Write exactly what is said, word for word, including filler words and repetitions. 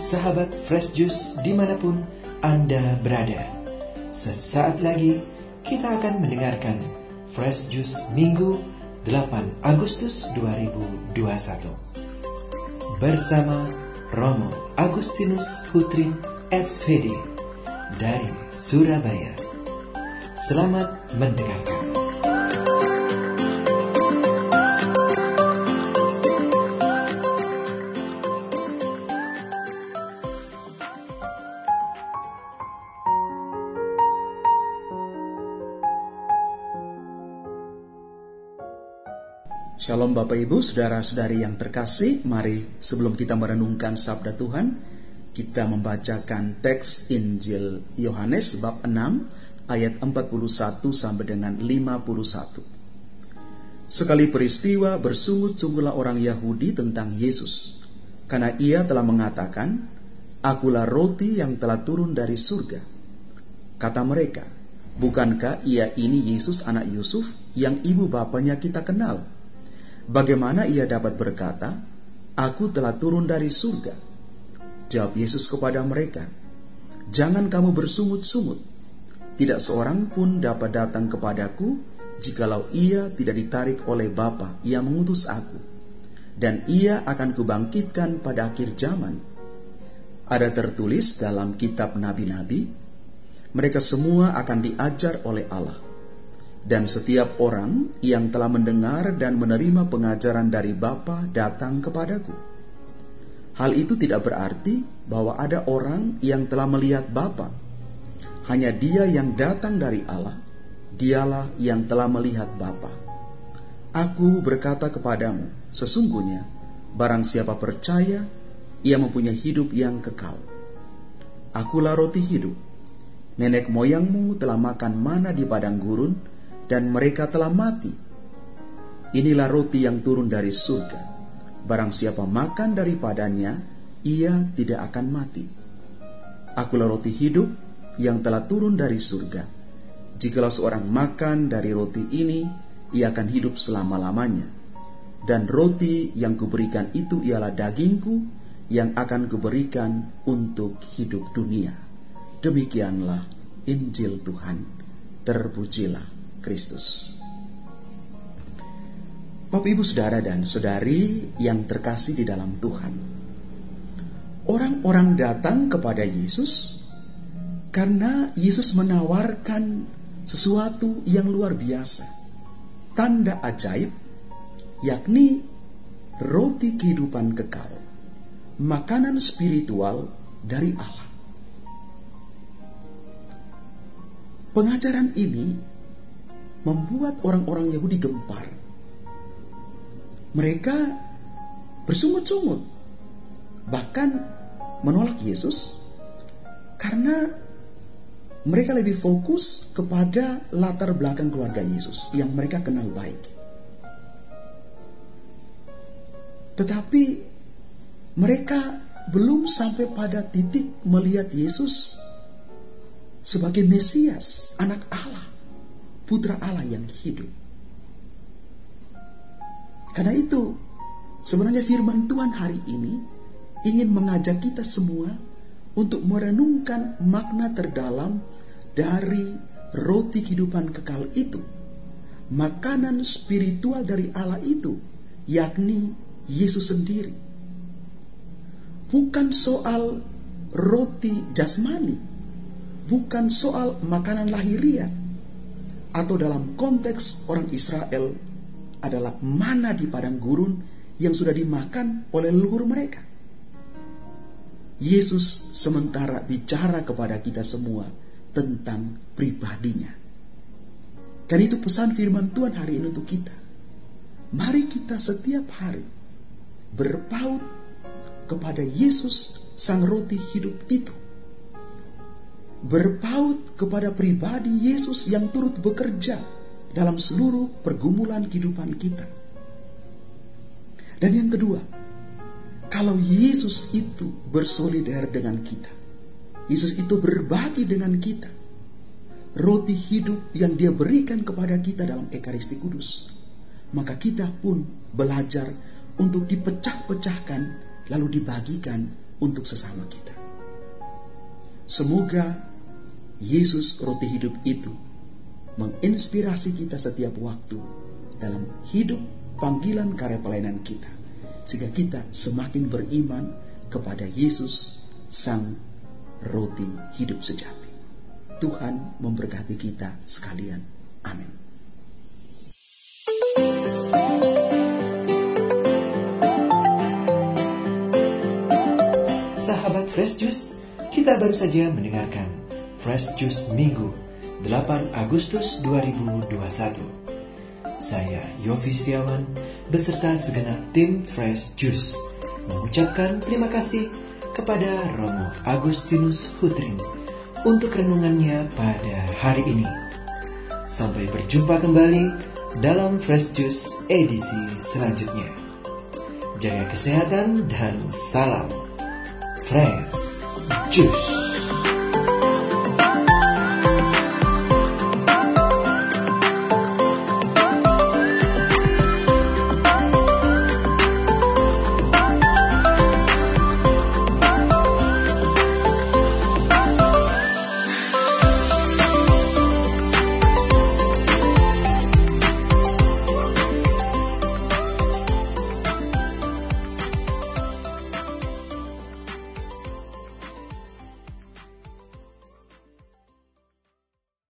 sahabat Fresh Juice dimanapun Anda berada. Sesaat lagi kita akan mendengarkan Fresh Juice Minggu delapan Agustus dua ribu dua puluh satu bersama Romo Agustinus Putri S V D dari Surabaya. Selamat mendengarkan. Shalom Bapak Ibu, Saudara-saudari yang terkasih. Mari sebelum kita merenungkan sabda Tuhan, kita membacakan teks Injil Yohanes bab enam ayat empat puluh satu sampai dengan lima puluh satu. Sekali peristiwa bersungut-sungguhlah orang Yahudi tentang Yesus, karena ia telah mengatakan, "Akulah roti yang telah turun dari surga." Kata mereka, "Bukankah ia ini Yesus anak Yusuf yang ibu bapanya kita kenal? Bagaimana ia dapat berkata, 'Aku telah turun dari surga'?" Jawab Yesus kepada mereka, "Jangan kamu bersungut-sungut. Tidak seorang pun dapat datang kepadaku jikalau ia tidak ditarik oleh Bapa yang mengutus aku. Dan ia akan kubangkitkan pada akhir zaman. Ada tertulis dalam kitab nabi-nabi, mereka semua akan diajar oleh Allah. Dan setiap orang yang telah mendengar dan menerima pengajaran dari Bapa datang kepadaku. Hal itu tidak berarti bahwa ada orang yang telah melihat Bapa. Hanya dia yang datang dari Allah, dialah yang telah melihat Bapa. Aku berkata kepadamu, sesungguhnya barang siapa percaya, ia mempunyai hidup yang kekal. Akulah roti hidup. Nenek moyangmu telah makan mana di padang gurun, dan mereka telah mati. Inilah roti yang turun dari surga. Barang siapa makan daripadanya, ia tidak akan mati. Akulah roti hidup yang telah turun dari surga. Jikalau seorang makan dari roti ini, ia akan hidup selama-lamanya. Dan roti yang kuberikan itu ialah dagingku yang akan kuberikan untuk hidup dunia. Demikianlah Injil Tuhan. Terpujilah Kristus. Bapak, Ibu, Saudara dan Saudari yang terkasih di dalam Tuhan, orang-orang datang kepada Yesus karena Yesus menawarkan sesuatu yang luar biasa, tanda ajaib, yakni roti kehidupan kekal, makanan spiritual dari Allah. Pengajaran ini membuat orang-orang Yahudi gempar. Mereka bersungut-sungut, bahkan menolak Yesus karena mereka lebih fokus kepada latar belakang keluarga Yesus yang mereka kenal baik. Tetapi mereka belum sampai pada titik melihat Yesus sebagai Mesias, anak Allah, Putra Allah yang hidup. Karena itu, sebenarnya firman Tuhan hari ini ingin mengajak kita semua untuk merenungkan makna terdalam dari roti kehidupan kekal itu, makanan spiritual dari Allah itu, yakni Yesus sendiri. Bukan soal roti jasmani, bukan soal makanan lahiriah, atau dalam konteks orang Israel adalah mana di padang gurun yang sudah dimakan oleh leluhur mereka. Yesus sementara bicara kepada kita semua tentang pribadinya. Dan itu pesan firman Tuhan hari ini untuk kita. Mari kita setiap hari berpaut kepada Yesus, sang roti hidup itu. Berpaut kepada pribadi Yesus yang turut bekerja dalam seluruh pergumulan kehidupan kita. Dan yang kedua, kalau Yesus itu bersolidar dengan kita, Yesus itu berbagi dengan kita roti hidup yang Dia berikan kepada kita dalam Ekaristi Kudus, maka kita pun belajar untuk dipecah-pecahkan lalu dibagikan untuk sesama kita. Semoga Yesus roti hidup itu menginspirasi kita setiap waktu dalam hidup panggilan karya pelayanan kita, sehingga kita semakin beriman kepada Yesus, Sang Roti Hidup Sejati. Tuhan memberkati kita sekalian. Amin. Sahabat Fresh Juice, kita baru saja mendengarkan Fresh Juice Minggu delapan Agustus dua ribu dua puluh satu. Saya Yofi Setiawan beserta segenap tim Fresh Juice mengucapkan terima kasih kepada Romo Agustinus Hutrin untuk renungannya pada hari ini. Sampai berjumpa kembali dalam Fresh Juice edisi selanjutnya. Jaga kesehatan dan salam Fresh Juice.